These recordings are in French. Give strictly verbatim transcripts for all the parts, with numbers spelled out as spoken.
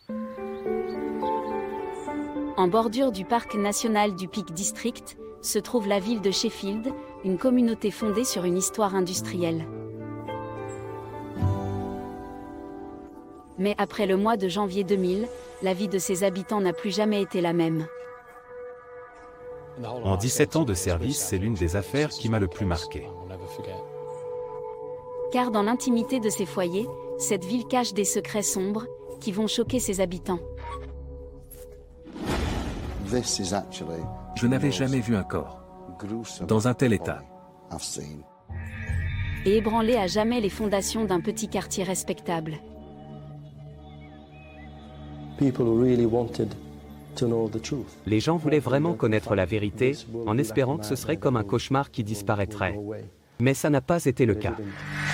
En bordure du parc national du Peak District, se trouve la ville de Sheffield, une communauté fondée sur une histoire industrielle. Mais après le mois de janvier deux mille, la vie de ses habitants n'a plus jamais été la même. En dix-sept ans de service, c'est l'une des affaires qui m'a le plus marqué. Car dans l'intimité de ses foyers, cette ville cache des secrets sombres, qui vont choquer ses habitants. Je n'avais jamais vu un corps dans un tel état. Et ébranler à jamais les fondations d'un petit quartier respectable. Les gens voulaient vraiment connaître la vérité, en espérant que ce serait comme un cauchemar qui disparaîtrait. Mais ça n'a pas été le cas.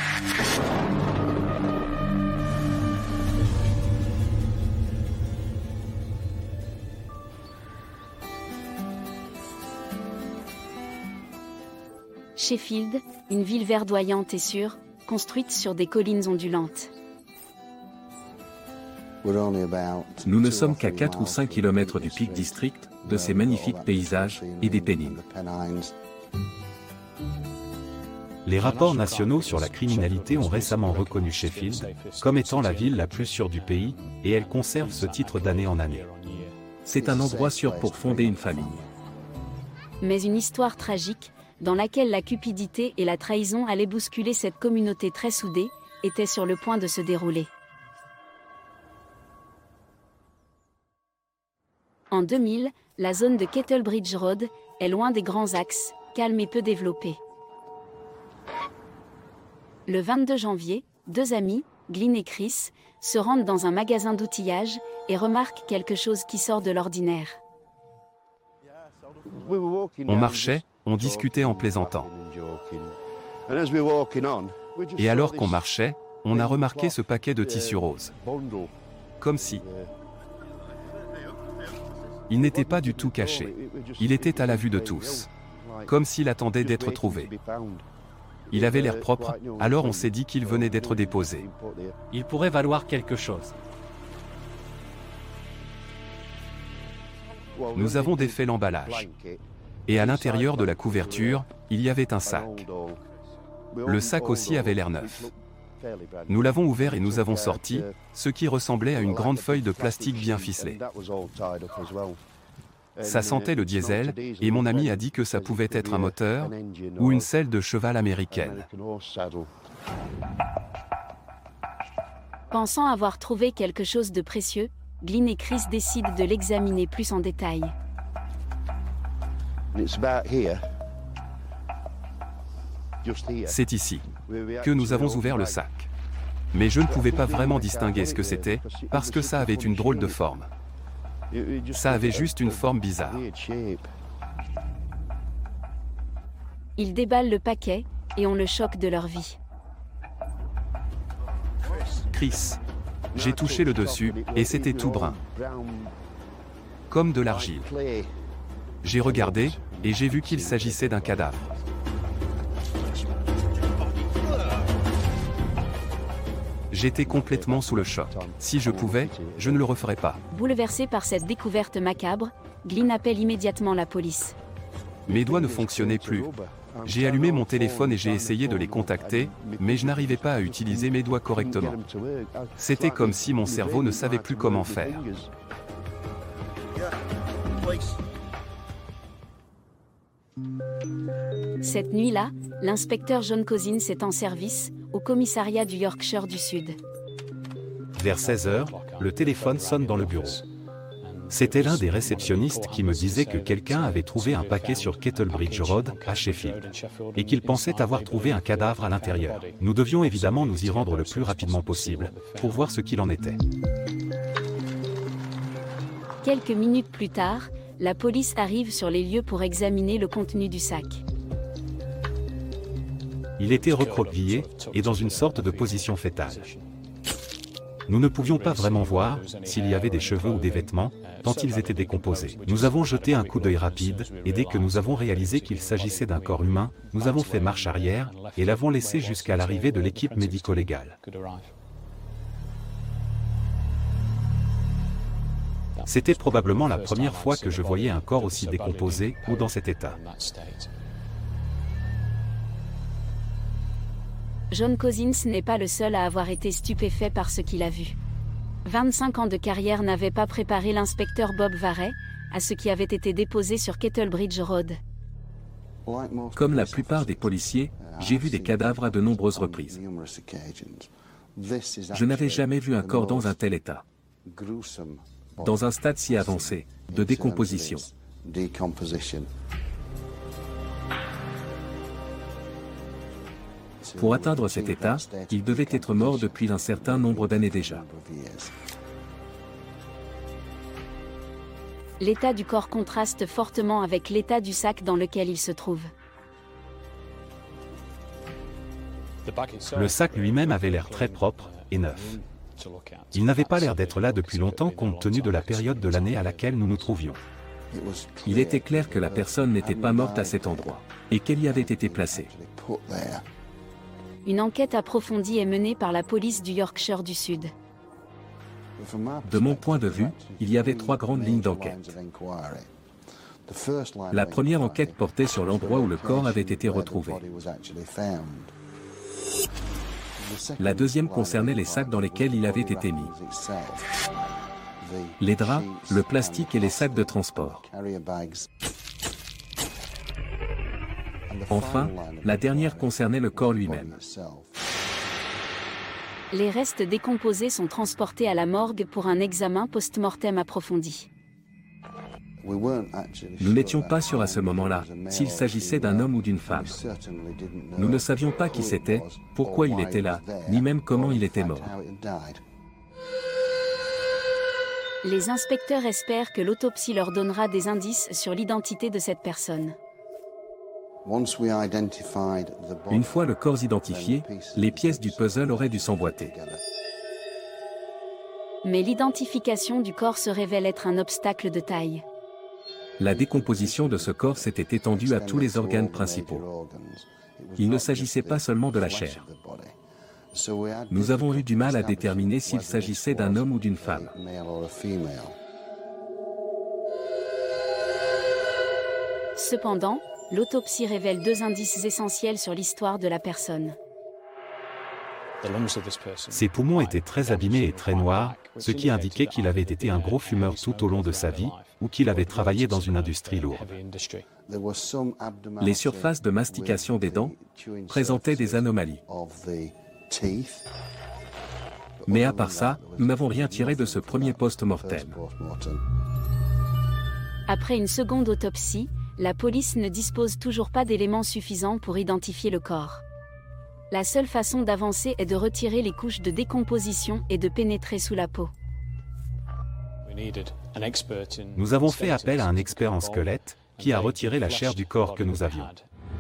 Sheffield, une ville verdoyante et sûre, construite sur des collines ondulantes. Nous ne sommes qu'à quatre ou cinq kilomètres du Peak District, de ces magnifiques paysages et des Pennines. Les rapports nationaux sur la criminalité ont récemment reconnu Sheffield comme étant la ville la plus sûre du pays, et elle conserve ce titre d'année en année. C'est un endroit sûr pour fonder une famille. Mais une histoire tragique, dans laquelle la cupidité et la trahison allaient bousculer cette communauté très soudée, était sur le point de se dérouler. En deux mille, la zone de Kettlebridge Road est loin des grands axes, calme et peu développée. Le vingt-deux janvier, deux amis, Glyn et Chris, se rendent dans un magasin d'outillage et remarquent quelque chose qui sort de l'ordinaire. On marchait, on discutait en plaisantant. Et alors qu'on marchait, on a remarqué ce paquet de tissu rose. Comme si... Il n'était pas du tout caché. Il était à la vue de tous. Comme s'il attendait d'être trouvé. Il avait l'air propre, alors on s'est dit qu'il venait d'être déposé. Il pourrait valoir quelque chose. Nous avons défait l'emballage. Et à l'intérieur de la couverture, il y avait un sac. Le sac aussi avait l'air neuf. Nous l'avons ouvert et nous avons sorti, ce qui ressemblait à une grande feuille de plastique bien ficelée. Ça sentait le diesel, et mon ami a dit que ça pouvait être un moteur, ou une selle de cheval américaine. Pensant avoir trouvé quelque chose de précieux, Glyn et Chris décident de l'examiner plus en détail. C'est ici que nous avons ouvert le sac. Mais je ne pouvais pas vraiment distinguer ce que c'était, parce que ça avait une drôle de forme. Ça avait juste une forme bizarre. Ils déballent le paquet, et ont le choc de leur vie. Chris, j'ai touché le dessus, et c'était tout brun. Comme de l'argile. J'ai regardé, et j'ai vu qu'il s'agissait d'un cadavre. J'étais complètement sous le choc. Si je pouvais, je ne le referais pas. Bouleversé par cette découverte macabre, Glyn appelle immédiatement la police. Mes doigts ne fonctionnaient plus. J'ai allumé mon téléphone et j'ai essayé de les contacter, mais je n'arrivais pas à utiliser mes doigts correctement. C'était comme si mon cerveau ne savait plus comment faire. Cette nuit-là, l'inspecteur John Cousins est en service, au commissariat du Yorkshire du Sud. Vers seize heures, le téléphone sonne dans le bureau. C'était l'un des réceptionnistes qui me disait que quelqu'un avait trouvé un paquet sur Kettlebridge Road, à Sheffield, et qu'il pensait avoir trouvé un cadavre à l'intérieur. Nous devions évidemment nous y rendre le plus rapidement possible, pour voir ce qu'il en était. Quelques minutes plus tard, la police arrive sur les lieux pour examiner le contenu du sac. Il était recroquevillé, et dans une sorte de position fétale. Nous ne pouvions pas vraiment voir s'il y avait des cheveux ou des vêtements, tant ils étaient décomposés. Nous avons jeté un coup d'œil rapide, et dès que nous avons réalisé qu'il s'agissait d'un corps humain, nous avons fait marche arrière, et l'avons laissé jusqu'à l'arrivée de l'équipe médico-légale. C'était probablement la première fois que je voyais un corps aussi décomposé ou dans cet état. John Cousins n'est pas le seul à avoir été stupéfait par ce qu'il a vu. vingt-cinq ans de carrière n'avaient pas préparé l'inspecteur Bob Varey à ce qui avait été déposé sur Kettlebridge Road. Comme la plupart des policiers, j'ai vu des cadavres à de nombreuses reprises. Je n'avais jamais vu un corps dans un tel état, dans un stade si avancé de décomposition. Pour atteindre cet état, il devait être mort depuis un certain nombre d'années déjà. L'état du corps contraste fortement avec l'état du sac dans lequel il se trouve. Le sac lui-même avait l'air très propre et neuf. Il n'avait pas l'air d'être là depuis longtemps compte tenu de la période de l'année à laquelle nous nous trouvions. Il était clair que la personne n'était pas morte à cet endroit, et qu'elle y avait été placée. Une enquête approfondie est menée par la police du Yorkshire du Sud. De mon point de vue, il y avait trois grandes lignes d'enquête. La première enquête portait sur l'endroit où le corps avait été retrouvé. La deuxième concernait les sacs dans lesquels il avait été mis. Les draps, le plastique et les sacs de transport. Enfin, la dernière concernait le corps lui-même. Les restes décomposés sont transportés à la morgue pour un examen post-mortem approfondi. Nous n'étions pas sûrs à ce moment-là s'il s'agissait d'un homme ou d'une femme. Nous ne savions pas qui c'était, pourquoi il était là, ni même comment il était mort. Les inspecteurs espèrent que l'autopsie leur donnera des indices sur l'identité de cette personne. Une fois le corps identifié, les pièces du puzzle auraient dû s'emboîter. Mais l'identification du corps se révèle être un obstacle de taille. La décomposition de ce corps s'était étendue à tous les organes principaux. Il ne s'agissait pas seulement de la chair. Nous avons eu du mal à déterminer s'il s'agissait d'un homme ou d'une femme. Cependant, l'autopsie révèle deux indices essentiels sur l'histoire de la personne. Ses poumons étaient très abîmés et très noirs, ce qui indiquait qu'il avait été un gros fumeur tout au long de sa vie, ou qu'il avait travaillé dans une industrie lourde. Les surfaces de mastication des dents présentaient des anomalies. Mais à part ça, nous n'avons rien tiré de ce premier post-mortem. Après une seconde autopsie, la police ne dispose toujours pas d'éléments suffisants pour identifier le corps. La seule façon d'avancer est de retirer les couches de décomposition et de pénétrer sous la peau. Nous avons fait appel à un expert en squelette, qui a retiré la chair du corps que nous avions.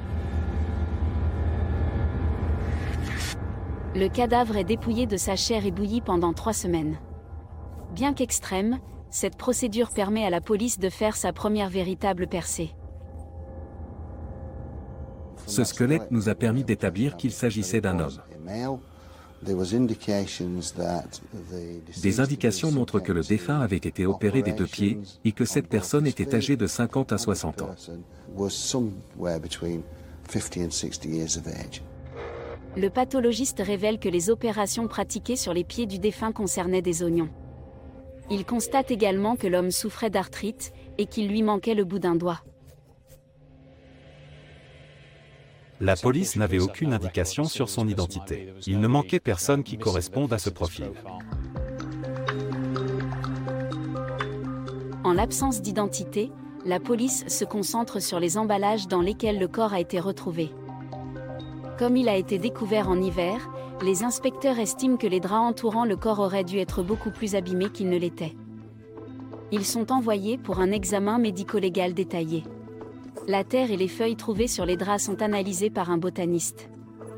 Le cadavre est dépouillé de sa chair et bouilli pendant trois semaines. Bien qu'extrême, cette procédure permet à la police de faire sa première véritable percée. Ce squelette nous a permis d'établir qu'il s'agissait d'un homme. Des indications montrent que le défunt avait été opéré des deux pieds et que cette personne était âgée de cinquante à soixante ans. Le pathologiste révèle que les opérations pratiquées sur les pieds du défunt concernaient des oignons. Il constate également que l'homme souffrait d'arthrite et qu'il lui manquait le bout d'un doigt. La police n'avait aucune indication sur son identité. Il ne manquait personne qui corresponde à ce profil. En l'absence d'identité, la police se concentre sur les emballages dans lesquels le corps a été retrouvé. Comme il a été découvert en hiver, les inspecteurs estiment que les draps entourant le corps auraient dû être beaucoup plus abîmés qu'ils ne l'étaient. Ils sont envoyés pour un examen médico-légal détaillé. La terre et les feuilles trouvées sur les draps sont analysées par un botaniste.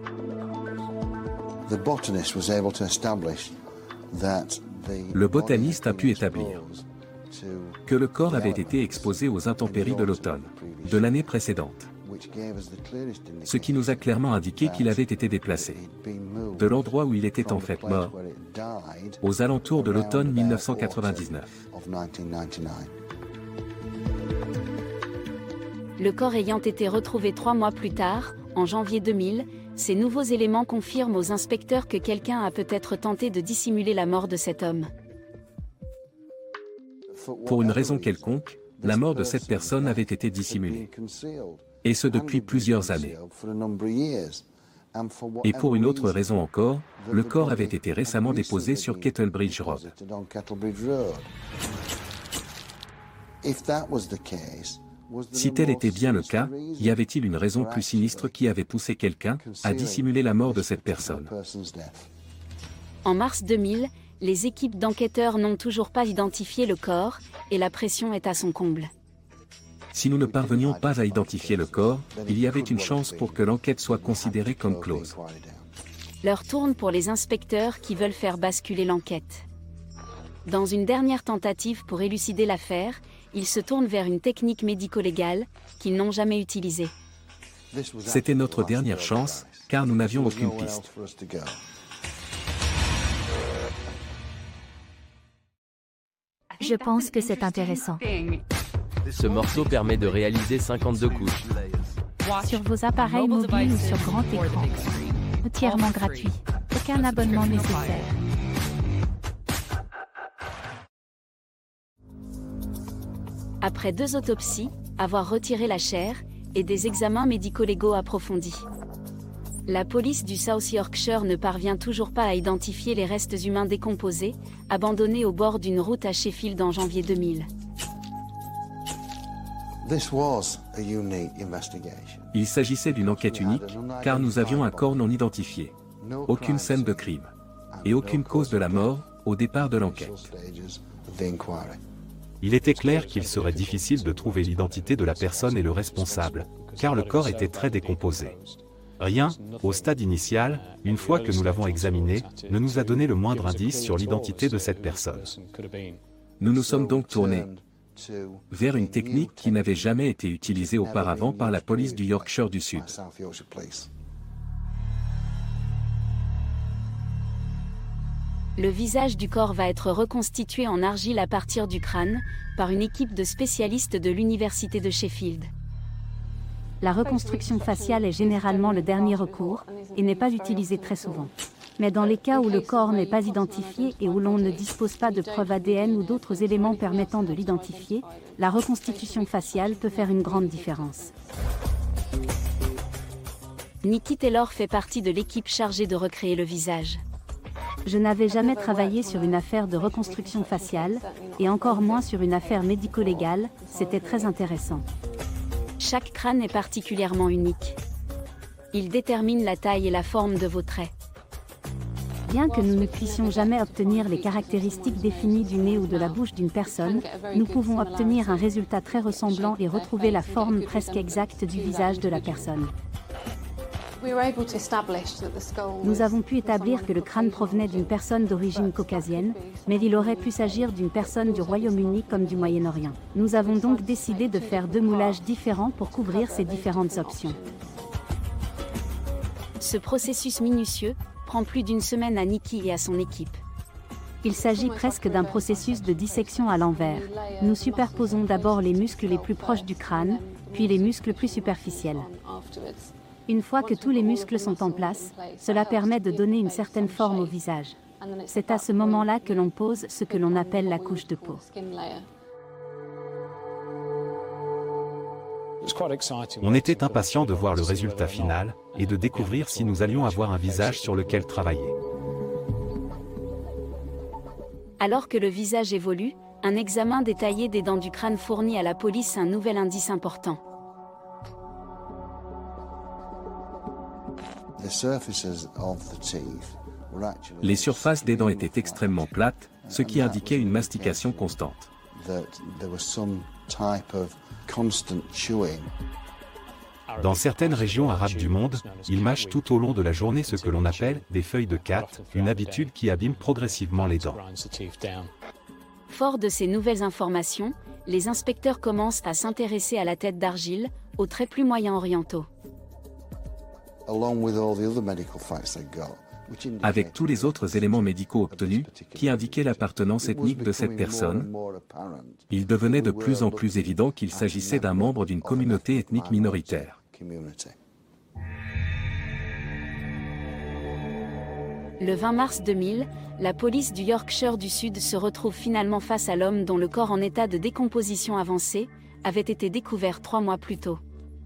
Le botaniste a pu établir que le corps avait été exposé aux intempéries de l'automne, de l'année précédente. ce qui nous a clairement indiqué qu'il avait été déplacé de l'endroit où il était en fait mort, aux alentours de l'automne mille neuf cent quatre-vingt-dix-neuf. Le corps ayant été retrouvé trois mois plus tard, en janvier deux mille, ces nouveaux éléments confirment aux inspecteurs que quelqu'un a peut-être tenté de dissimuler la mort de cet homme. Pour une raison quelconque, la mort de cette personne avait été dissimulée. Et ce depuis plusieurs années. Et pour une autre raison encore, le corps avait été récemment déposé sur Kettlebridge Road. Si tel était bien le cas, y avait-il une raison plus sinistre qui avait poussé quelqu'un à dissimuler la mort de cette personne? En mars deux mille, les équipes d'enquêteurs n'ont toujours pas identifié le corps, et la pression est à son comble. Si nous ne parvenions pas à identifier le corps, il y avait une chance pour que l'enquête soit considérée comme close. L'heure tourne pour les inspecteurs qui veulent faire basculer l'enquête. Dans une dernière tentative pour élucider l'affaire, ils se tournent vers une technique médico-légale qu'ils n'ont jamais utilisée. C'était notre dernière chance, car nous n'avions aucune piste. Je pense que c'est intéressant. Ce morceau permet de réaliser cinquante-deux couches. Sur vos appareils mobiles ou sur grand écran. Entièrement gratuit. Aucun abonnement nécessaire. Après deux autopsies, avoir retiré la chair, et des examens médico-légaux approfondis, la police du South Yorkshire ne parvient toujours pas à identifier les restes humains décomposés, abandonnés au bord d'une route à Sheffield en janvier deux mille. Il s'agissait d'une enquête unique, car nous avions un corps non identifié, aucune scène de crime, et aucune cause de la mort au départ de l'enquête. Il était clair qu'il serait difficile de trouver l'identité de la personne et le responsable, car le corps était très décomposé. Rien, au stade initial, une fois que nous l'avons examiné, ne nous a donné le moindre indice sur l'identité de cette personne. Nous nous sommes donc tournés vers une technique qui n'avait jamais été utilisée auparavant par la police du Yorkshire du Sud. Le visage du corps va être reconstitué en argile à partir du crâne, par une équipe de spécialistes de l'université de Sheffield. La reconstruction faciale est généralement le dernier recours, et n'est pas utilisée très souvent. Mais dans les cas où le corps n'est pas identifié et où l'on ne dispose pas de preuves A D N ou d'autres éléments permettant de l'identifier, la reconstitution faciale peut faire une grande différence. Nikki Taylor fait partie de l'équipe chargée de recréer le visage. Je n'avais jamais travaillé sur une affaire de reconstruction faciale, et encore moins sur une affaire médico-légale, c'était très intéressant. Chaque crâne est particulièrement unique. Il détermine la taille et la forme de vos traits. Bien que nous ne puissions jamais obtenir les caractéristiques définies du nez ou de la bouche d'une personne, nous pouvons obtenir un résultat très ressemblant et retrouver la forme presque exacte du visage de la personne. Nous avons pu établir que le crâne provenait d'une personne d'origine caucasienne, mais il aurait pu s'agir d'une personne du Royaume-Uni comme du Moyen-Orient. Nous avons donc décidé de faire deux moulages différents pour couvrir ces différentes options. Ce processus minutieux prend plus d'une semaine à Nikki et à son équipe. Il s'agit presque d'un processus de dissection à l'envers. Nous superposons d'abord les muscles les plus proches du crâne, puis les muscles plus superficiels. Une fois que tous les muscles sont en place, cela permet de donner une certaine forme au visage. C'est à ce moment-là que l'on pose ce que l'on appelle la couche de peau. On était impatients de voir le résultat final, et de découvrir si nous allions avoir un visage sur lequel travailler. Alors que le visage évolue, un examen détaillé des dents du crâne fournit à la police un nouvel indice important. Les surfaces des dents étaient extrêmement plates, ce qui indiquait une mastication constante. Dans certaines régions arabes du monde, ils mâchent tout au long de la journée ce que l'on appelle des feuilles de khat, une habitude qui abîme progressivement les dents. Fort de ces nouvelles informations, les inspecteurs commencent à s'intéresser à la tête d'argile, aux traits plus moyen-orientaux. Avec tous les autres éléments médicaux obtenus, qui indiquaient l'appartenance ethnique de cette personne, il devenait de plus en plus évident qu'il s'agissait d'un membre d'une communauté ethnique minoritaire. Le vingt mars deux mille, la police du Yorkshire du Sud se retrouve finalement face à l'homme dont le corps en état de décomposition avancée avait été découvert trois mois plus tôt.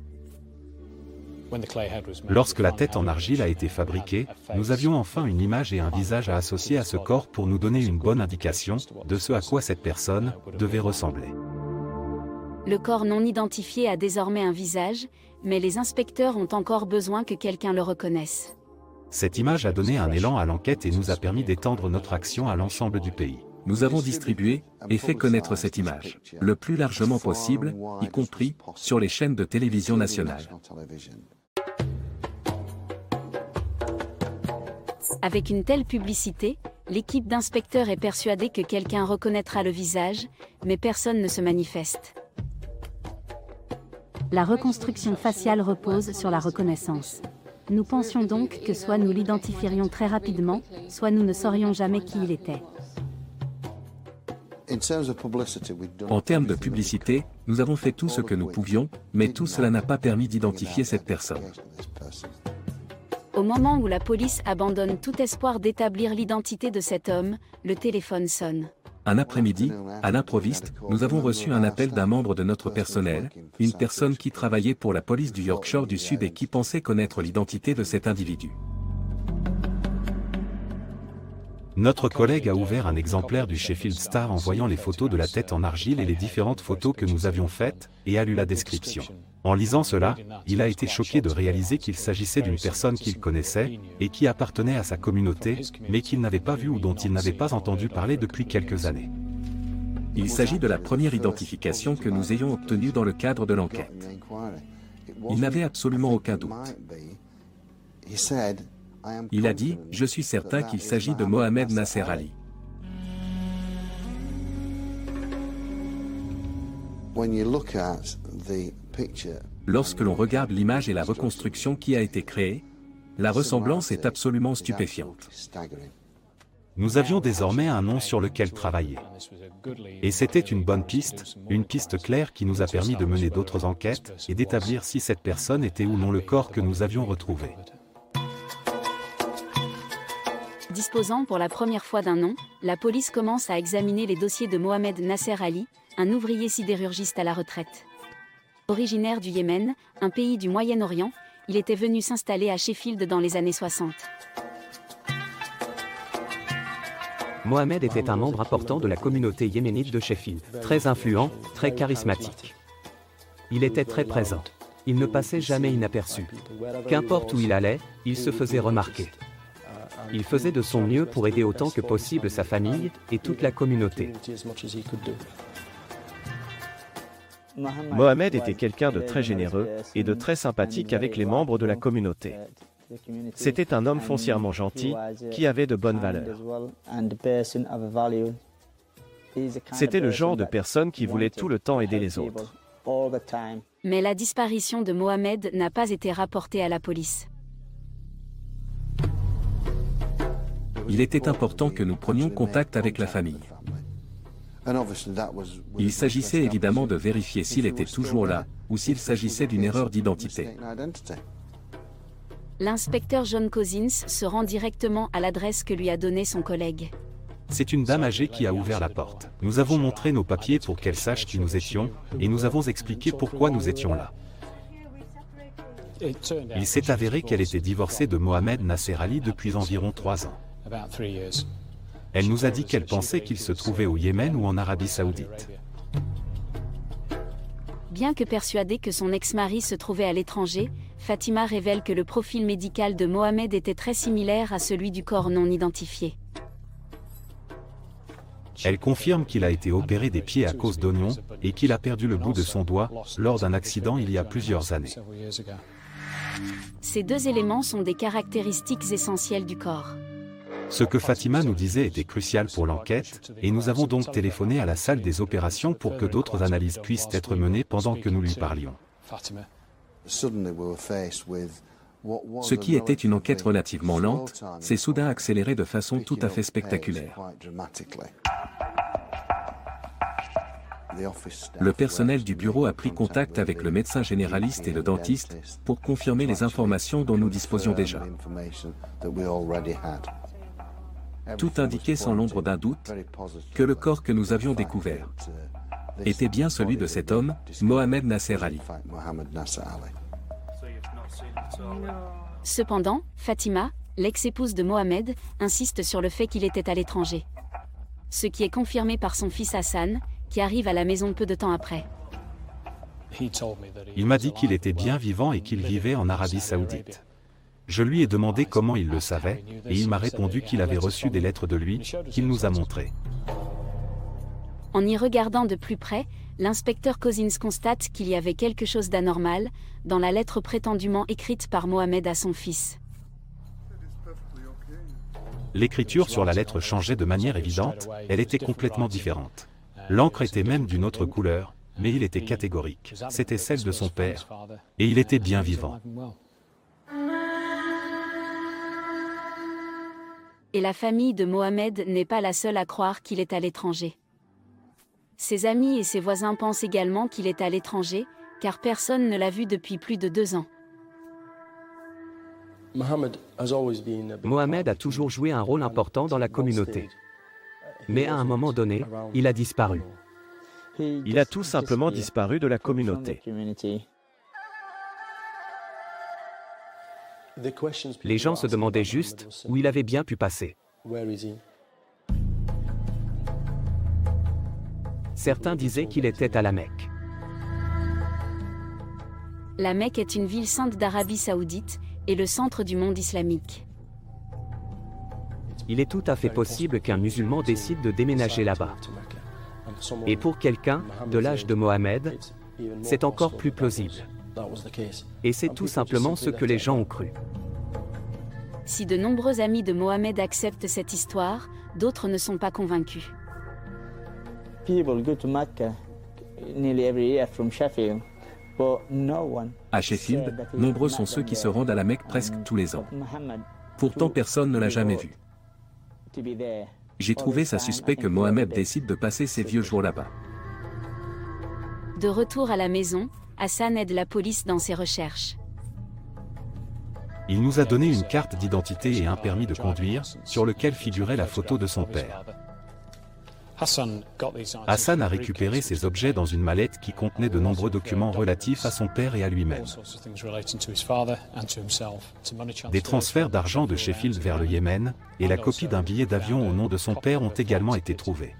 Lorsque la tête en argile a été fabriquée, nous avions enfin une image et un visage à associer à ce corps pour nous donner une bonne indication de ce à quoi cette personne devait ressembler. Le corps non identifié a désormais un visage, mais les inspecteurs ont encore besoin que quelqu'un le reconnaisse. Cette image a donné un élan à l'enquête et nous a permis d'étendre notre action à l'ensemble du pays. Nous avons distribué et fait connaître cette image, le plus largement possible, y compris sur les chaînes de télévision nationales. Avec une telle publicité, l'équipe d'inspecteurs est persuadée que quelqu'un reconnaîtra le visage, mais personne ne se manifeste. La reconstruction faciale repose sur la reconnaissance. Nous pensions donc que soit nous l'identifierions très rapidement, soit nous ne saurions jamais qui il était. En termes de publicité, nous avons fait tout ce que nous pouvions, mais tout cela n'a pas permis d'identifier cette personne. Au moment où la police abandonne tout espoir d'établir l'identité de cet homme, le téléphone sonne. Un après-midi, à l'improviste, nous avons reçu un appel d'un membre de notre personnel, une personne qui travaillait pour la police du Yorkshire du Sud et qui pensait connaître l'identité de cet individu. Notre collègue a ouvert un exemplaire du Sheffield Star en voyant les photos de la tête en argile et les différentes photos que nous avions faites, et a lu la description. En lisant cela, il a été choqué de réaliser qu'il s'agissait d'une personne qu'il connaissait, et qui appartenait à sa communauté, mais qu'il n'avait pas vue ou dont il n'avait pas entendu parler depuis quelques années. Il s'agit de la première identification que nous ayons obtenue dans le cadre de l'enquête. Il n'avait absolument aucun doute. Il a dit « Je suis certain qu'il s'agit de Mohamed Nasser Ali ». Lorsque l'on regarde l'image et la reconstruction qui a été créée, la ressemblance est absolument stupéfiante. Nous avions désormais un nom sur lequel travailler. Et c'était une bonne piste, une piste claire qui nous a permis de mener d'autres enquêtes et d'établir si cette personne était ou non le corps que nous avions retrouvé. Disposant pour la première fois d'un nom, la police commence à examiner les dossiers de Mohamed Nasser Ali, un ouvrier sidérurgiste à la retraite. Originaire du Yémen, un pays du Moyen-Orient, il était venu s'installer à Sheffield dans les années soixante. Mohamed était un membre important de la communauté yéménite de Sheffield, très influent, très charismatique. Il était très présent. Il ne passait jamais inaperçu. Qu'importe où il allait, il se faisait remarquer. Il faisait de son mieux pour aider autant que possible sa famille et toute la communauté. Mohamed était quelqu'un de très généreux et de très sympathique avec les membres de la communauté. C'était un homme foncièrement gentil, qui avait de bonnes valeurs. C'était le genre de personne qui voulait tout le temps aider les autres. Mais la disparition de Mohamed n'a pas été rapportée à la police. Il était important que nous prenions contact avec la famille. Il s'agissait évidemment de vérifier s'il était toujours là, ou s'il s'agissait d'une erreur d'identité. L'inspecteur John Cousins se rend directement à l'adresse que lui a donnée son collègue. C'est une dame âgée qui a ouvert la porte. Nous avons montré nos papiers pour qu'elle sache qui nous étions, et nous avons expliqué pourquoi nous étions là. Il s'est avéré qu'elle était divorcée de Mohamed Nasser Ali depuis environ trois ans. Elle nous a dit qu'elle pensait qu'il se trouvait au Yémen ou en Arabie Saoudite. Bien que persuadée que son ex-mari se trouvait à l'étranger, Fatima révèle que le profil médical de Mohamed était très similaire à celui du corps non identifié. Elle confirme qu'il a été opéré des pieds à cause d'oignons et qu'il a perdu le bout de son doigt lors d'un accident il y a plusieurs années. Ces deux éléments sont des caractéristiques essentielles du corps. Ce que Fatima nous disait était crucial pour l'enquête, et nous avons donc téléphoné à la salle des opérations pour que d'autres analyses puissent être menées pendant que nous lui parlions. Ce qui était une enquête relativement lente, s'est soudain accéléré de façon tout à fait spectaculaire. Le personnel du bureau a pris contact avec le médecin généraliste et le dentiste pour confirmer les informations dont nous disposions déjà. Tout indiquait sans l'ombre d'un doute que le corps que nous avions découvert était bien celui de cet homme, Mohamed Nasser Ali. Cependant, Fatima, l'ex-épouse de Mohamed, insiste sur le fait qu'il était à l'étranger. Ce qui est confirmé par son fils Hassan, qui arrive à la maison peu de temps après. Il m'a dit qu'il était bien vivant et qu'il vivait en Arabie Saoudite. Je lui ai demandé comment il le savait, et il m'a répondu qu'il avait reçu des lettres de lui, qu'il nous a montrées. En y regardant de plus près, l'inspecteur Cousins constate qu'il y avait quelque chose d'anormal dans la lettre prétendument écrite par Mohamed à son fils. L'écriture sur la lettre changeait de manière évidente, elle était complètement différente. L'encre était même d'une autre couleur, mais il était catégorique. C'était celle de son père, et il était bien vivant. Et la famille de Mohamed n'est pas la seule à croire qu'il est à l'étranger. Ses amis et ses voisins pensent également qu'il est à l'étranger, car personne ne l'a vu depuis plus de deux ans. Mohamed a toujours joué un rôle important dans la communauté. Mais à un moment donné, il a disparu. Il a tout simplement disparu de la communauté. Les gens se demandaient juste où il avait bien pu passer. Certains disaient qu'il était à la Mecque. La Mecque est une ville sainte d'Arabie Saoudite et le centre du monde islamique. Il est tout à fait possible qu'un musulman décide de déménager là-bas. Et pour quelqu'un de l'âge de Mohamed, c'est encore plus plausible. Et c'est tout simplement ce que les gens ont cru. Si de nombreux amis de Mohamed acceptent cette histoire, d'autres ne sont pas convaincus. À Sheffield, nombreux sont ceux qui se rendent à la Mecque presque tous les ans. Pourtant, personne ne l'a jamais vu. J'ai trouvé ça suspect que Mohamed décide de passer ses vieux jours là-bas. De retour à la maison, Hassan aide la police dans ses recherches. Il nous a donné une carte d'identité et un permis de conduire, sur lequel figurait la photo de son père. Hassan a récupéré ces objets dans une mallette qui contenait de nombreux documents relatifs à son père et à lui-même. Des transferts d'argent de Sheffield vers le Yémen, et la copie d'un billet d'avion au nom de son père ont également été trouvés.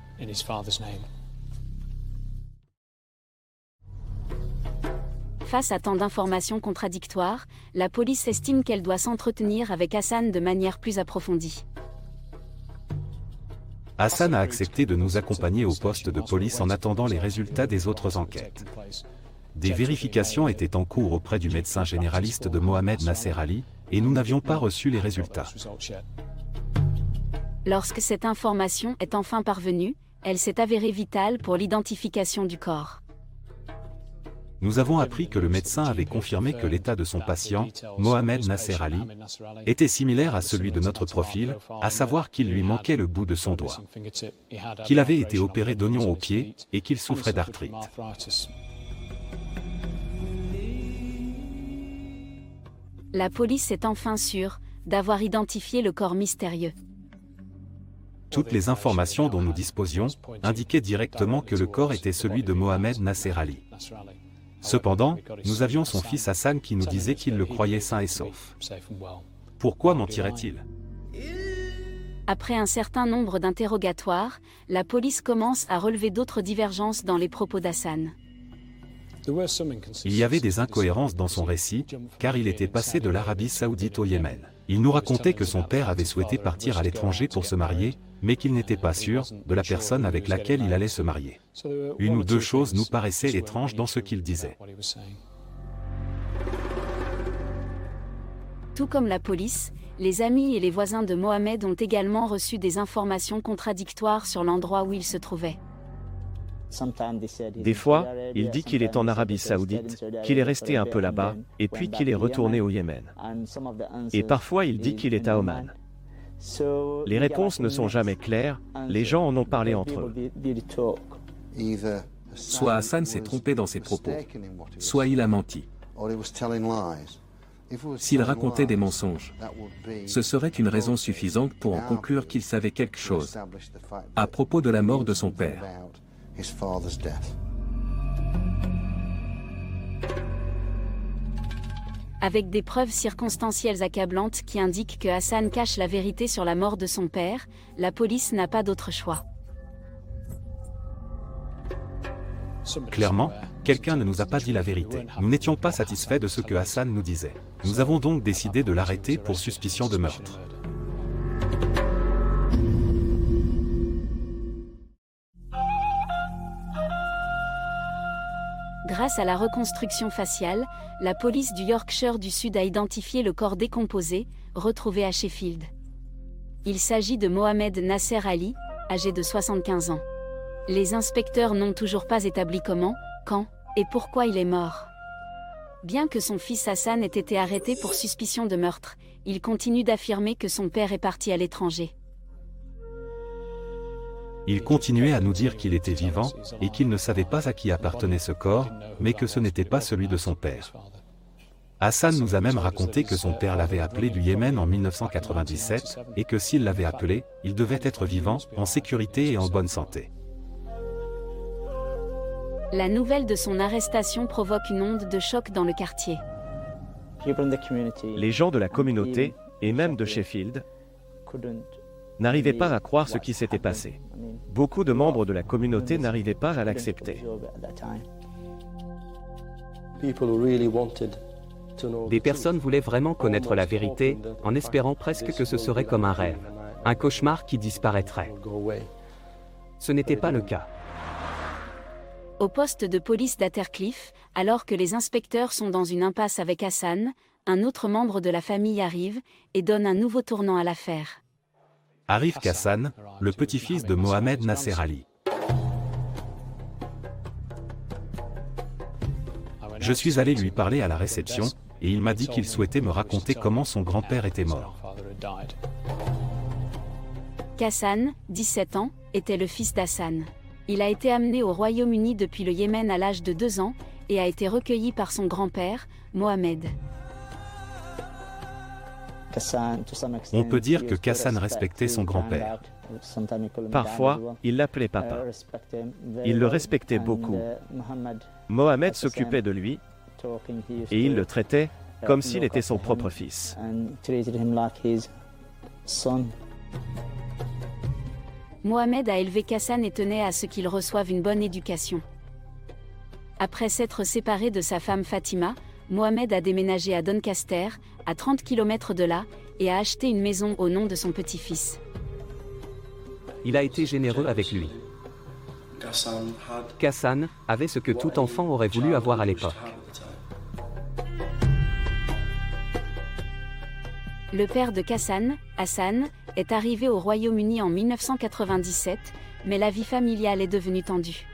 Face à tant d'informations contradictoires, la police estime qu'elle doit s'entretenir avec Hassan de manière plus approfondie. Hassan a accepté de nous accompagner au poste de police en attendant les résultats des autres enquêtes. Des vérifications étaient en cours auprès du médecin généraliste de Mohamed Nasser Ali, et nous n'avions pas reçu les résultats. Lorsque cette information est enfin parvenue, elle s'est avérée vitale pour l'identification du corps. Nous avons appris que le médecin avait confirmé que l'état de son patient, Mohamed Nasser Ali, était similaire à celui de notre profil, à savoir qu'il lui manquait le bout de son doigt, qu'il avait été opéré d'oignon au pied et qu'il souffrait d'arthrite. La police est enfin sûre d'avoir identifié le corps mystérieux. Toutes les informations dont nous disposions indiquaient directement que le corps était celui de Mohamed Nasser Ali. Cependant, nous avions son fils Hassan qui nous disait qu'il le croyait sain et sauf. Pourquoi mentirait-il? Après un certain nombre d'interrogatoires, la police commence à relever d'autres divergences dans les propos d'Hassan. Il y avait des incohérences dans son récit, car il était passé de l'Arabie Saoudite au Yémen. Il nous racontait que son père avait souhaité partir à l'étranger pour se marier, mais qu'il n'était pas sûr de la personne avec laquelle il allait se marier. Une ou deux choses nous paraissaient étranges dans ce qu'il disait. Tout comme la police, les amis et les voisins de Mohamed ont également reçu des informations contradictoires sur l'endroit où il se trouvait. Des fois, il dit qu'il est en Arabie Saoudite, qu'il est resté un peu là-bas, et puis qu'il est retourné au Yémen. Et parfois il dit qu'il est à Oman. Les réponses ne sont jamais claires, les gens en ont parlé entre eux. Soit Hassan s'est trompé dans ses propos, soit il a menti. S'il racontait des mensonges, ce serait une raison suffisante pour en conclure qu'il savait quelque chose à propos de la mort de son père. Avec des preuves circonstancielles accablantes qui indiquent que Hassan cache la vérité sur la mort de son père, la police n'a pas d'autre choix. Clairement, quelqu'un ne nous a pas dit la vérité. Nous n'étions pas satisfaits de ce que Hassan nous disait. Nous avons donc décidé de l'arrêter pour suspicion de meurtre. Grâce à la reconstruction faciale, la police du Yorkshire du Sud a identifié le corps décomposé, retrouvé à Sheffield. Il s'agit de Mohamed Nasser Ali, âgé de soixante-quinze ans. Les inspecteurs n'ont toujours pas établi comment, quand et pourquoi il est mort. Bien que son fils Hassan ait été arrêté pour suspicion de meurtre, il continue d'affirmer que son père est parti à l'étranger. Il continuait à nous dire qu'il était vivant, et qu'il ne savait pas à qui appartenait ce corps, mais que ce n'était pas celui de son père. Hassan nous a même raconté que son père l'avait appelé du Yémen en mille neuf cent quatre-vingt-dix-sept, et que s'il l'avait appelé, il devait être vivant, en sécurité et en bonne santé. La nouvelle de son arrestation provoque une onde de choc dans le quartier. Les gens de la communauté, et même de Sheffield, n'arrivaient pas à croire ce qui s'était passé. Beaucoup de membres de la communauté n'arrivaient pas à l'accepter. Des personnes voulaient vraiment connaître la vérité, en espérant presque que ce serait comme un rêve, un cauchemar qui disparaîtrait. Ce n'était pas le cas. Au poste de police d'Attercliffe, alors que les inspecteurs sont dans une impasse avec Hassan, un autre membre de la famille arrive et donne un nouveau tournant à l'affaire. Arrive Hassan, le petit-fils de Mohamed Nasser Ali. Je suis allé lui parler à la réception, et il m'a dit qu'il souhaitait me raconter comment son grand-père était mort. Hassan, dix-sept ans, était le fils d'Hassan. Il a été amené au Royaume-Uni depuis le Yémen à l'âge de deux ans, et a été recueilli par son grand-père, Mohamed. On peut dire que Hassan respectait son grand-père. Parfois, il l'appelait papa. Il le respectait beaucoup. Mohamed s'occupait de lui, et il le traitait comme s'il était son propre fils. Mohamed a élevé Hassan et tenait à ce qu'il reçoive une bonne éducation. Après s'être séparé de sa femme Fatima, Mohamed a déménagé à Doncaster, à trente kilomètres de là, et a acheté une maison au nom de son petit-fils. Il a été généreux avec lui. Hassan avait ce que tout enfant aurait voulu avoir à l'époque. Le père de Hassan, Hassan, est arrivé au Royaume-Uni en mille neuf cent quatre-vingt-dix-sept, mais la vie familiale est devenue tendue.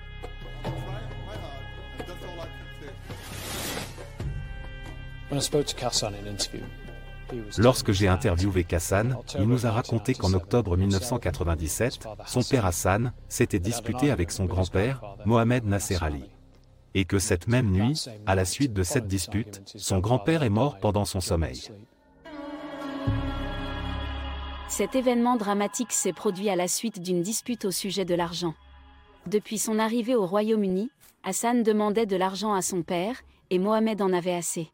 Lorsque j'ai interviewé Hassan, il nous a raconté qu'en octobre mille neuf cent quatre-vingt-dix-sept, son père Hassan s'était disputé avec son grand-père, Mohamed Nasser Ali. Et que cette même nuit, à la suite de cette dispute, son grand-père est mort pendant son sommeil. Cet événement dramatique s'est produit à la suite d'une dispute au sujet de l'argent. Depuis son arrivée au Royaume-Uni, Hassan demandait de l'argent à son père, et Mohamed en avait assez.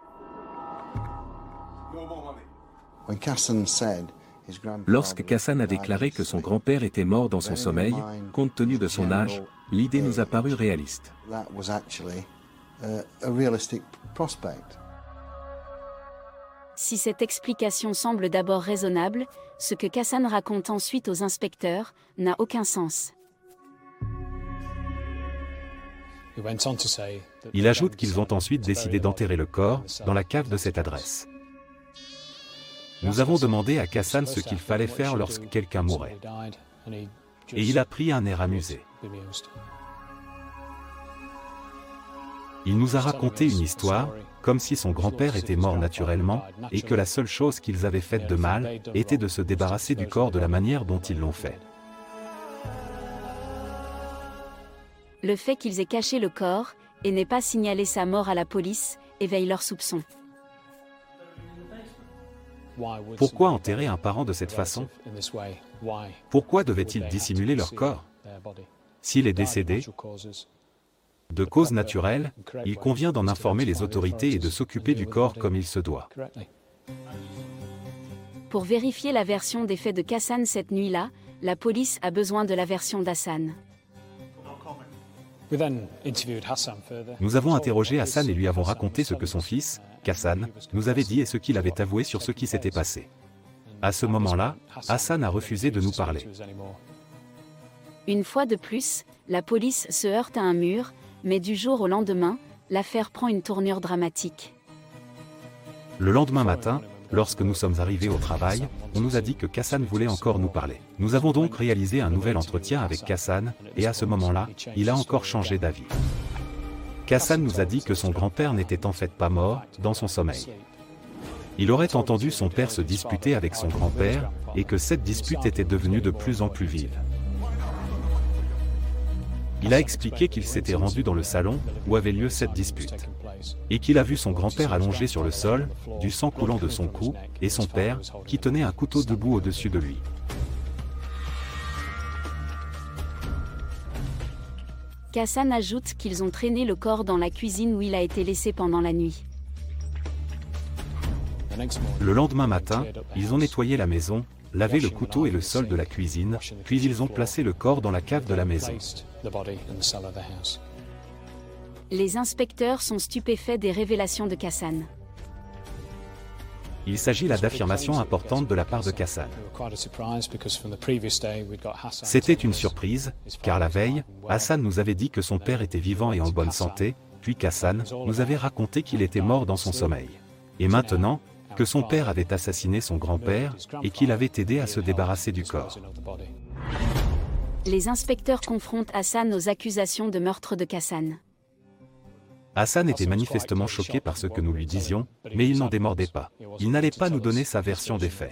Lorsque Hassan a déclaré que son grand-père était mort dans son sommeil, compte tenu de son âge, l'idée nous a paru réaliste. Si cette explication semble d'abord raisonnable, ce que Hassan raconte ensuite aux inspecteurs n'a aucun sens. Il ajoute qu'ils ont ensuite décidé d'enterrer le corps dans la cave de cette adresse. Nous avons demandé à Kassan ce qu'il fallait faire lorsque quelqu'un mourait. Et il a pris un air amusé. Il nous a raconté une histoire, comme si son grand-père était mort naturellement, et que la seule chose qu'ils avaient faite de mal, était de se débarrasser du corps de la manière dont ils l'ont fait. Le fait qu'ils aient caché le corps, et n'aient pas signalé sa mort à la police, éveille leurs soupçons. Pourquoi enterrer un parent de cette façon? Pourquoi devaient-ils dissimuler leur corps? S'il est décédé de cause naturelle, il convient d'en informer les autorités et de s'occuper du corps comme il se doit. Pour vérifier la version des faits de Kassan cette nuit-là, la police a besoin de la version d'Hassan. Nous avons interrogé Hassan et lui avons raconté ce que son fils, Kassan, nous avait dit et ce qu'il avait avoué sur ce qui s'était passé. À ce moment-là, Hassan a refusé de nous parler. Une fois de plus, la police se heurte à un mur, mais du jour au lendemain, l'affaire prend une tournure dramatique. Le lendemain matin, lorsque nous sommes arrivés au travail, on nous a dit que Kassan voulait encore nous parler. Nous avons donc réalisé un nouvel entretien avec Kassan, et à ce moment-là, il a encore changé d'avis. Kassan nous a dit que son grand-père n'était en fait pas mort, dans son sommeil. Il aurait entendu son père se disputer avec son grand-père, et que cette dispute était devenue de plus en plus vive. Il a expliqué qu'il s'était rendu dans le salon, où avait lieu cette dispute. Et qu'il a vu son grand-père allongé sur le sol, du sang coulant de son cou, et son père, qui tenait un couteau debout au-dessus de lui. Kassan ajoute qu'ils ont traîné le corps dans la cuisine où il a été laissé pendant la nuit. Le lendemain matin, ils ont nettoyé la maison, lavé le couteau et le sol de la cuisine, puis ils ont placé le corps dans la cave de la maison. Les inspecteurs sont stupéfaits des révélations de Kassan. Il s'agit là d'affirmations importantes de la part de Kassan. C'était une surprise, car la veille, Hassan nous avait dit que son père était vivant et en bonne santé, puis Kassan nous avait raconté qu'il était mort dans son sommeil. Et maintenant, que son père avait assassiné son grand-père, et qu'il avait aidé à se débarrasser du corps. Les inspecteurs confrontent Hassan aux accusations de meurtre de Kassan. Hassan était manifestement choqué par ce que nous lui disions, mais il n'en démordait pas. Il n'allait pas nous donner sa version des faits.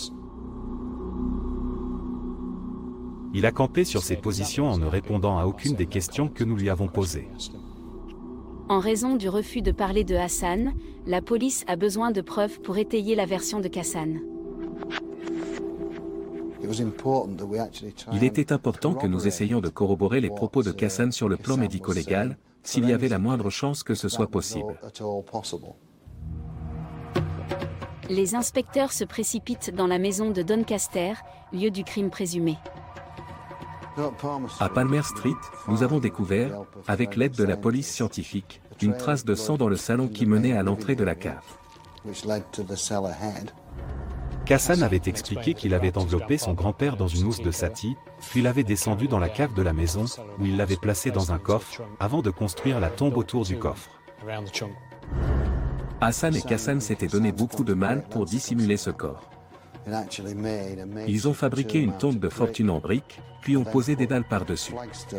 Il a campé sur ses positions en ne répondant à aucune des questions que nous lui avons posées. En raison du refus de parler de Hassan, la police a besoin de preuves pour étayer la version de Kassan. Il était important que nous essayions de corroborer les propos de Kassan sur le plan médico-légal, s'il y avait la moindre chance que ce soit possible. Les inspecteurs se précipitent dans la maison de Doncaster, lieu du crime présumé. À Palmer Street, nous avons découvert, avec l'aide de la police scientifique, une trace de sang dans le salon qui menait à l'entrée de la cave. Kassan avait expliqué qu'il avait enveloppé son grand-père dans une housse de satie, puis l'avait descendu dans la cave de la maison, où il l'avait placé dans un coffre, avant de construire la tombe autour du coffre. Hassan et Kassan s'étaient donné beaucoup de mal pour dissimuler ce corps. Ils ont fabriqué une tombe de fortune en briques, puis ont posé des dalles par-dessus.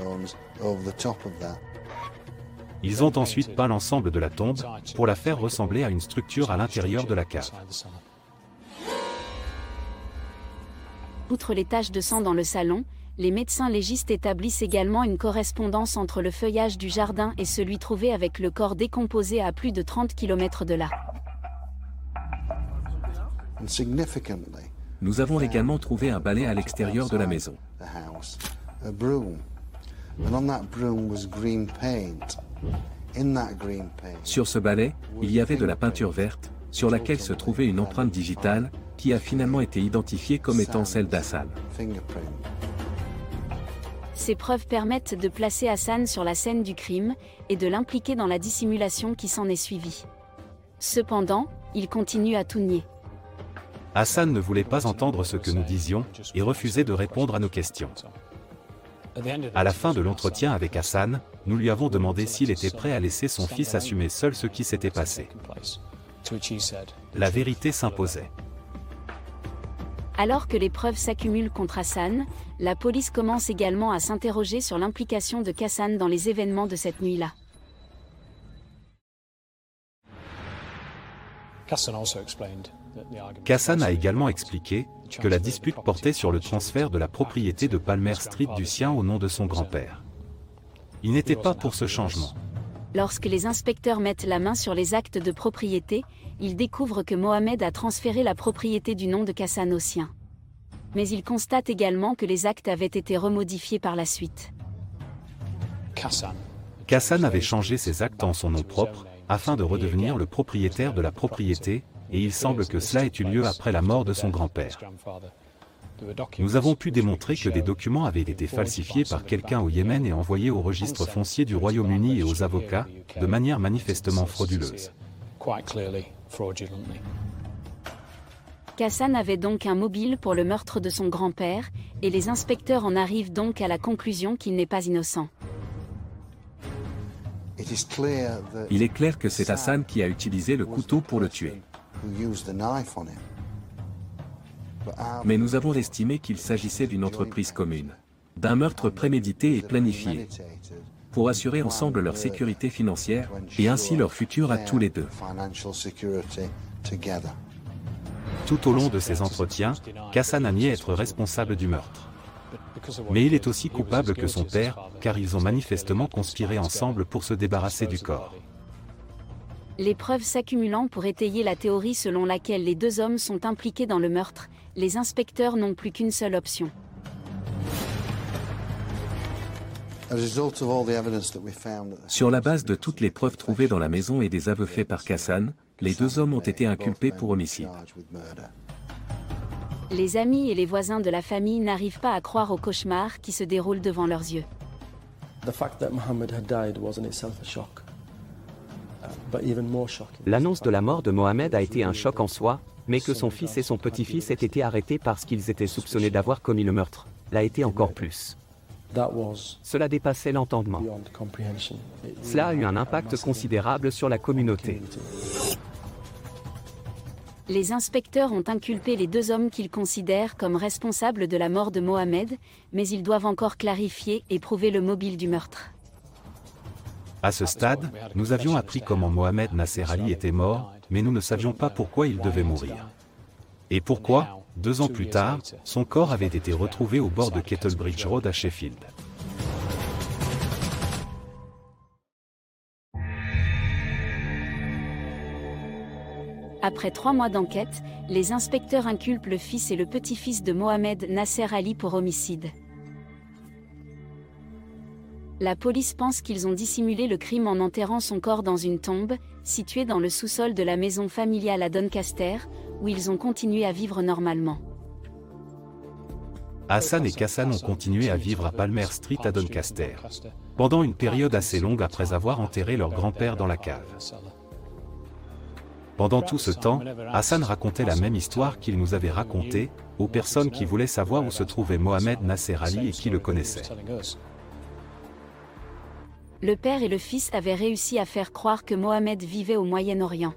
Ils ont ensuite peint l'ensemble de la tombe, pour la faire ressembler à une structure à l'intérieur de la cave. Outre les taches de sang dans le salon, les médecins légistes établissent également une correspondance entre le feuillage du jardin et celui trouvé avec le corps décomposé à plus de trente kilomètres de là. Nous avons également trouvé un balai à l'extérieur de la maison. Sur ce balai, il y avait de la peinture verte, sur laquelle se trouvait une empreinte digitale, qui a finalement été identifiée comme étant celle d'Hassan. Ces preuves permettent de placer Hassan sur la scène du crime, et de l'impliquer dans la dissimulation qui s'en est suivie. Cependant, il continue à tout nier. Hassan ne voulait pas entendre ce que nous disions, et refusait de répondre à nos questions. À la fin de l'entretien avec Hassan, nous lui avons demandé s'il était prêt à laisser son fils assumer seul ce qui s'était passé. La vérité s'imposait. Alors que les preuves s'accumulent contre Hassan, la police commence également à s'interroger sur l'implication de Kassan dans les événements de cette nuit-là. Kassan a également expliqué que la dispute portait sur le transfert de la propriété de Palmer Street du sien au nom de son grand-père. Il n'était pas pour ce changement. Lorsque les inspecteurs mettent la main sur les actes de propriété, ils découvrent que Mohamed a transféré la propriété du nom de Kassan au sien. Mais ils constatent également que les actes avaient été remodifiés par la suite. Kassan avait changé ses actes en son nom propre, afin de redevenir le propriétaire de la propriété, et il semble que cela ait eu lieu après la mort de son grand-père. Nous avons pu démontrer que des documents avaient été falsifiés par quelqu'un au Yémen et envoyés au registre foncier du Royaume-Uni et aux avocats, de manière manifestement frauduleuse. Kassan avait donc un mobile pour le meurtre de son grand-père, et les inspecteurs en arrivent donc à la conclusion qu'il n'est pas innocent. Il est clair que c'est Hassan qui a utilisé le couteau pour le tuer. Mais nous avons estimé qu'il s'agissait d'une entreprise commune, d'un meurtre prémédité et planifié, pour assurer ensemble leur sécurité financière et ainsi leur futur à tous les deux. Tout au long de ces entretiens, Kassan a nié être responsable du meurtre. Mais il est aussi coupable que son père, car ils ont manifestement conspiré ensemble pour se débarrasser du corps. Les preuves s'accumulant pour étayer la théorie selon laquelle les deux hommes sont impliqués dans le meurtre, les inspecteurs n'ont plus qu'une seule option. Sur la base de toutes les preuves trouvées dans la maison et des aveux faits par Kassan, les deux hommes ont été inculpés pour homicide. Les amis et les voisins de la famille n'arrivent pas à croire au cauchemar qui se déroule devant leurs yeux. L'annonce de la mort de Mohamed a été un choc en soi, mais que son fils et son petit-fils aient été arrêtés parce qu'ils étaient soupçonnés d'avoir commis le meurtre, l'a été encore plus. Cela dépassait l'entendement. Cela a eu un impact considérable sur la communauté. Les inspecteurs ont inculpé les deux hommes qu'ils considèrent comme responsables de la mort de Mohamed, mais ils doivent encore clarifier et prouver le mobile du meurtre. À ce stade, nous avions appris comment Mohamed Nasser Ali était mort, mais nous ne savions pas pourquoi il devait mourir. Et pourquoi, deux ans plus tard, son corps avait été retrouvé au bord de Kettlebridge Road à Sheffield. Après trois mois d'enquête, les inspecteurs inculpent le fils et le petit-fils de Mohamed Nasser Ali pour homicide. La police pense qu'ils ont dissimulé le crime en enterrant son corps dans une tombe, située dans le sous-sol de la maison familiale à Doncaster, où ils ont continué à vivre normalement. Hassan et Kassan ont continué à vivre à Palmer Street à Doncaster, pendant une période assez longue après avoir enterré leur grand-père dans la cave. Pendant tout ce temps, Hassan racontait la même histoire qu'il nous avait racontée, aux personnes qui voulaient savoir où se trouvait Mohamed Nasser Ali et qui le connaissaient. Le père et le fils avaient réussi à faire croire que Mohamed vivait au Moyen-Orient.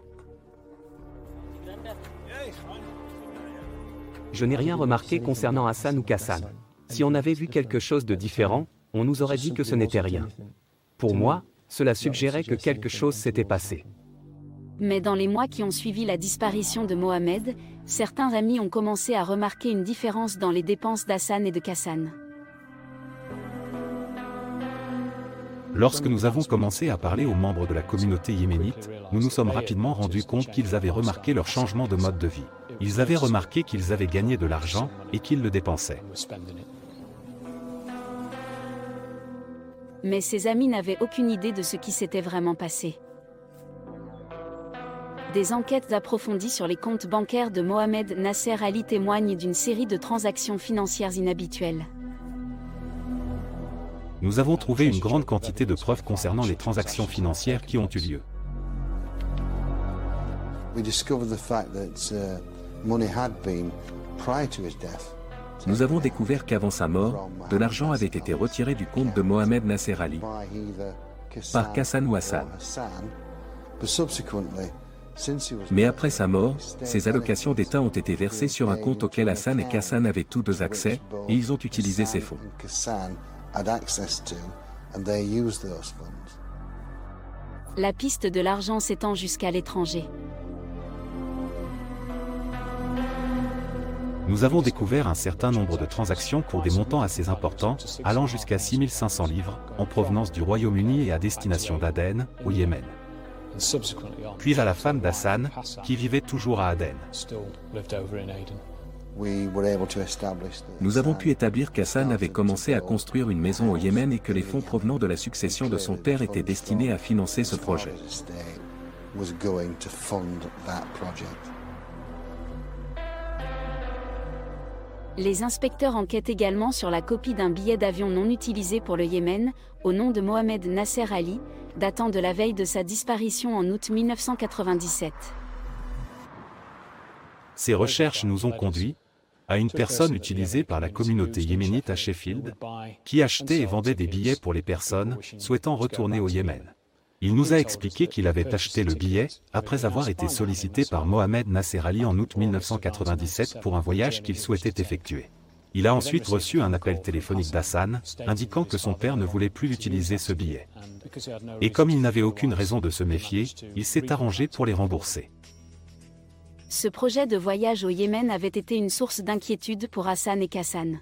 Je n'ai rien remarqué concernant Hassan ou Kassan. Si on avait vu quelque chose de différent, on nous aurait dit que ce n'était rien. Pour moi, cela suggérait que quelque chose s'était passé. Mais dans les mois qui ont suivi la disparition de Mohamed, certains amis ont commencé à remarquer une différence dans les dépenses d'Hassan et de Kassan. Lorsque nous avons commencé à parler aux membres de la communauté yéménite, nous nous sommes rapidement rendus compte qu'ils avaient remarqué leur changement de mode de vie. Ils avaient remarqué qu'ils avaient gagné de l'argent et qu'ils le dépensaient. Mais ses amis n'avaient aucune idée de ce qui s'était vraiment passé. Des enquêtes approfondies sur les comptes bancaires de Mohamed Nasser Ali témoignent d'une série de transactions financières inhabituelles. Nous avons trouvé une grande quantité de preuves concernant les transactions financières qui ont eu lieu. Nous avons découvert qu'avant sa mort, de l'argent avait été retiré du compte de Mohamed Nasser Ali par Kassan ou Hassan. Mais après sa mort, ses allocations d'État ont été versées sur un compte auquel Hassan et Kassan avaient tous deux accès, et ils ont utilisé ces fonds. La piste de l'argent s'étend jusqu'à l'étranger. Nous avons découvert un certain nombre de transactions pour des montants assez importants, allant jusqu'à six mille cinq cents livres, en provenance du Royaume-Uni et à destination d'Aden, au Yémen. Puis à la femme d'Hassan, qui vivait toujours à Aden. Nous avons pu établir qu'Hassan avait commencé à construire une maison au Yémen et que les fonds provenant de la succession de son père étaient destinés à financer ce projet. Les inspecteurs enquêtent également sur la copie d'un billet d'avion non utilisé pour le Yémen, au nom de Mohamed Nasser Ali, datant de la veille de sa disparition en août mille neuf cent quatre-vingt-dix-sept. Ces recherches nous ont conduits à une personne utilisée par la communauté yéménite à Sheffield, qui achetait et vendait des billets pour les personnes souhaitant retourner au Yémen. Il nous a expliqué qu'il avait acheté le billet après avoir été sollicité par Mohamed Nasser Ali en août mille neuf cent quatre-vingt-dix-sept pour un voyage qu'il souhaitait effectuer. Il a ensuite reçu un appel téléphonique d'Hassan, indiquant que son père ne voulait plus utiliser ce billet. Et comme il n'avait aucune raison de se méfier, il s'est arrangé pour les rembourser. Ce projet de voyage au Yémen avait été une source d'inquiétude pour Hassan et Kassan.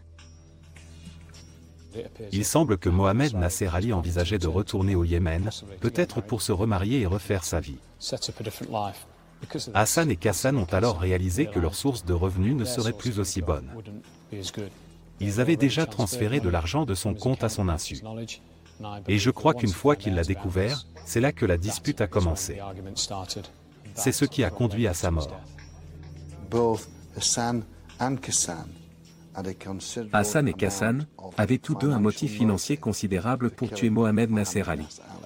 Il semble que Mohamed Nasser Ali envisageait de retourner au Yémen, peut-être pour se remarier et refaire sa vie. Hassan et Kassan ont alors réalisé que leur source de revenus ne serait plus aussi bonne. Ils avaient déjà transféré de l'argent de son compte à son insu. Et je crois qu'une fois qu'il l'a découvert, c'est là que la dispute a commencé. C'est ce qui a conduit à sa mort. Hassan et Kassan avaient tous deux un motif financier considérable pour tuer Mohamed Nasser Ali.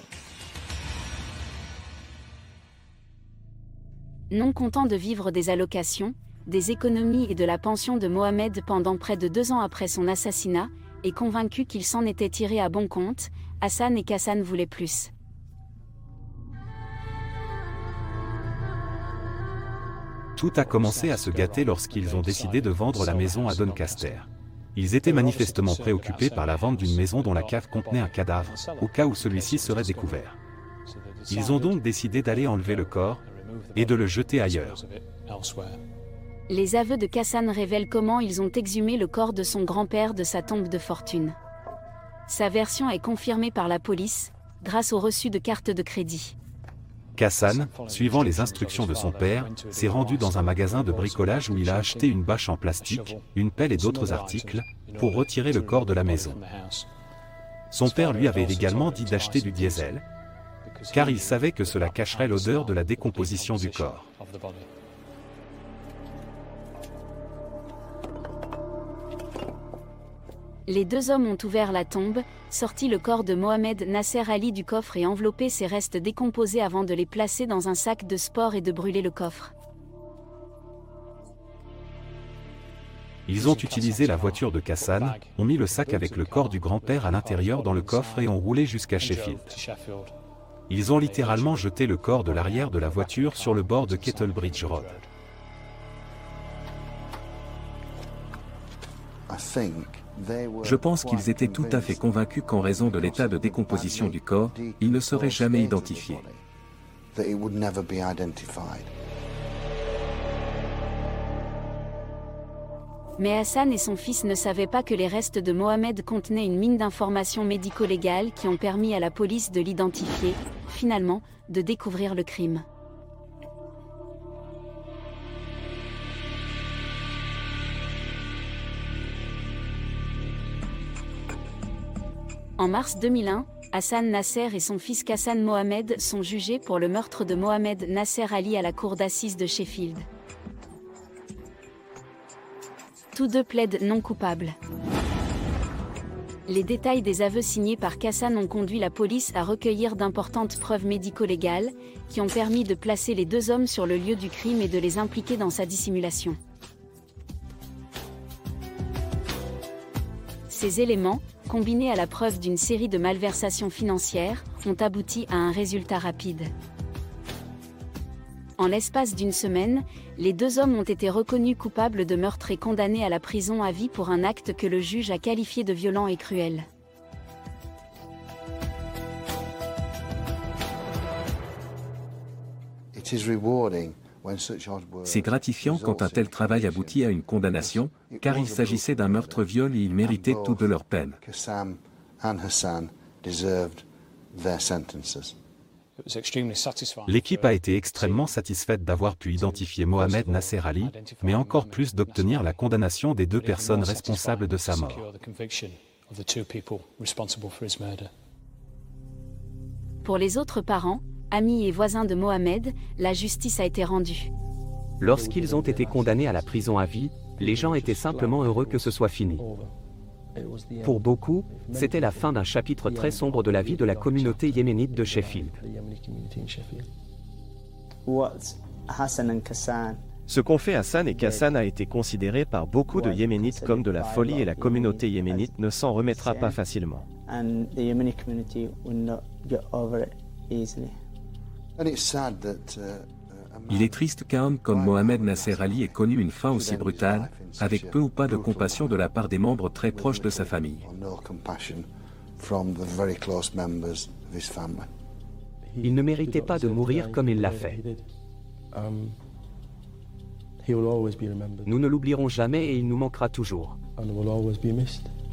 Non content de vivre des allocations, des économies et de la pension de Mohamed pendant près de deux ans après son assassinat, et convaincu qu'il s'en était tiré à bon compte, Hassan et Kassan voulaient plus. Tout a commencé à se gâter lorsqu'ils ont décidé de vendre la maison à Doncaster. Ils étaient manifestement préoccupés par la vente d'une maison dont la cave contenait un cadavre, au cas où celui-ci serait découvert. Ils ont donc décidé d'aller enlever le corps et de le jeter ailleurs. Les aveux de Kassan révèlent comment ils ont exhumé le corps de son grand-père de sa tombe de fortune. Sa version est confirmée par la police, grâce au reçu de cartes de crédit. Kassan, suivant les instructions de son père, s'est rendu dans un magasin de bricolage où il a acheté une bâche en plastique, une pelle et d'autres articles, pour retirer le corps de la maison. Son père lui avait également dit d'acheter du diesel, car il savait que cela cacherait l'odeur de la décomposition du corps. Les deux hommes ont ouvert la tombe, sorti le corps de Mohamed Nasser Ali du coffre et enveloppé ses restes décomposés avant de les placer dans un sac de sport et de brûler le coffre. Ils ont utilisé la voiture de Kassan, ont mis le sac avec le corps du grand-père à l'intérieur dans le coffre et ont roulé jusqu'à Sheffield. Ils ont littéralement jeté le corps de l'arrière de la voiture sur le bord de Kettlebridge Road. Je pense qu'ils étaient tout à fait convaincus qu'en raison de l'état de décomposition du corps, il ne serait jamais identifié. Mais Hassan et son fils ne savaient pas que les restes de Mohamed contenaient une mine d'informations médico-légales qui ont permis à la police de l'identifier, finalement, de découvrir le crime. En mars deux mille un, Hassan Nasser et son fils Kassan Mohamed sont jugés pour le meurtre de Mohamed Nasser Ali à la cour d'assises de Sheffield. Tous deux plaident non coupables. Les détails des aveux signés par Kassan ont conduit la police à recueillir d'importantes preuves médico-légales, qui ont permis de placer les deux hommes sur le lieu du crime et de les impliquer dans sa dissimulation. Ces éléments, combinés à la preuve d'une série de malversations financières, ont abouti à un résultat rapide. En l'espace d'une semaine, les deux hommes ont été reconnus coupables de meurtre et condamnés à la prison à vie pour un acte que le juge a qualifié de violent et cruel. C'est gratifiant quand un tel travail aboutit à une condamnation, car il s'agissait d'un meurtre-viol et ils méritaient toute leur peine. L'équipe a été extrêmement satisfaite d'avoir pu identifier Mohamed Nasser Ali, mais encore plus d'obtenir la condamnation des deux personnes responsables de sa mort. Pour les autres parents, amis et voisins de Mohamed, la justice a été rendue. Lorsqu'ils ont été condamnés à la prison à vie, les gens étaient simplement heureux que ce soit fini. Pour beaucoup, c'était la fin d'un chapitre très sombre de la vie de la communauté yéménite de Sheffield. Ce qu'ont fait Hassan et Kassan a été considéré par beaucoup de Yéménites comme de la folie et la communauté yéménite ne s'en remettra pas facilement. Il est triste qu'un homme comme Mohamed Nasser Ali ait connu une fin aussi brutale, avec peu ou pas de compassion de la part des membres très proches de sa famille. Il ne méritait pas de mourir comme il l'a fait. Nous ne l'oublierons jamais et il nous manquera toujours.